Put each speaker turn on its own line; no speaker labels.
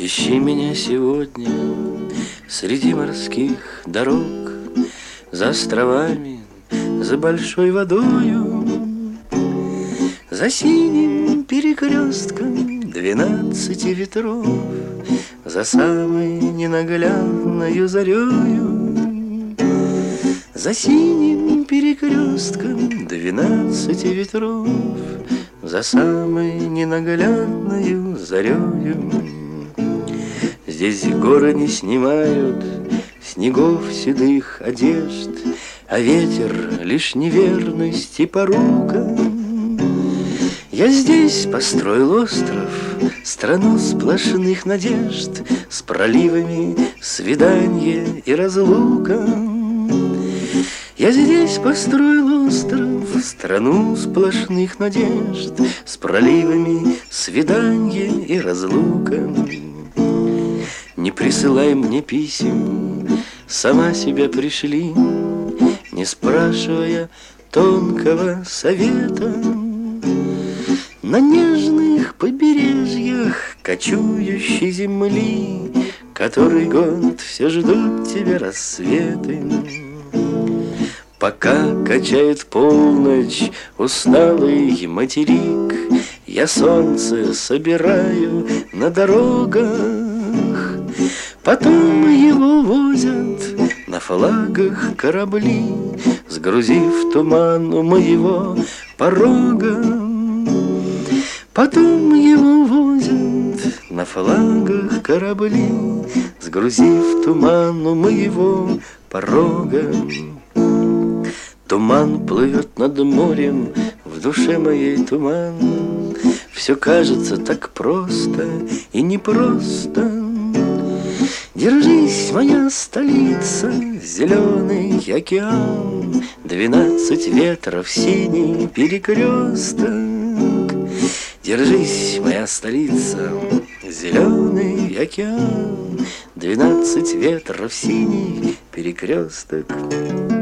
Ищи меня сегодня среди морских дорог, за островами, за большой водою, за синим перекрестком 12 ветров, за самой ненаглядною зарею, за синим перекрестком 12 ветров, за самой ненаглядною зарею. Здесь горы не снимают снегов седых одежд, а ветер лишь неверность и порука. Я здесь построил остров, страну сплошных надежд, с проливами свиданья и разлука. Я здесь построил остров, страну сплошных надежд, с проливами свиданья и разлука. Не присылай мне писем, сама себя пришли, не спрашивая тонкого совета. На нежных побережьях кочующей земли, который год все ждут тебя рассветы. Пока качает полночь усталый материк, я солнце собираю на дорогах. Потом его возят на флагах корабли, сгрузив туман у моего порога. Потом его возят на флагах корабли, сгрузив туман у моего порога. Туман плывет над морем, в душе моей туман. Все кажется так просто и непросто. Держись, моя столица, зеленый океан, 12 ветров, синий перекресток. Держись, моя столица, зеленый океан, 12 ветров, синий перекресток.